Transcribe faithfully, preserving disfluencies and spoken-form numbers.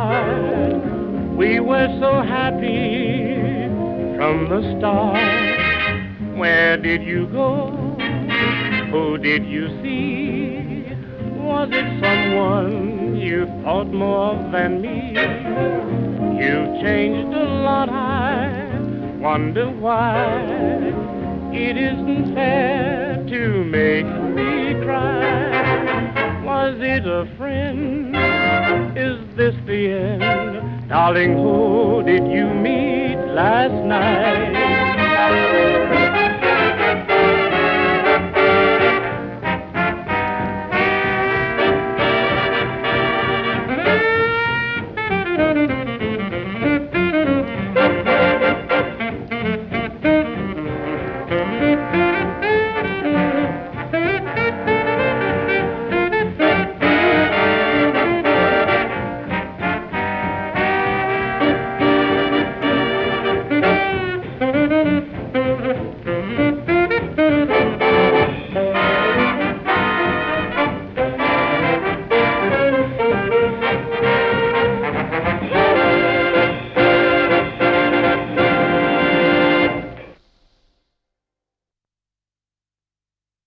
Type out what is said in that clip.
heart. We were so happy from the start. Where did you go? Who did you see? Was it someone you thought more than me? You've changed a lot, I wonder why. It isn't fair to make me cry. Was it a friend? Is this the end? Darling, who did you meet last night?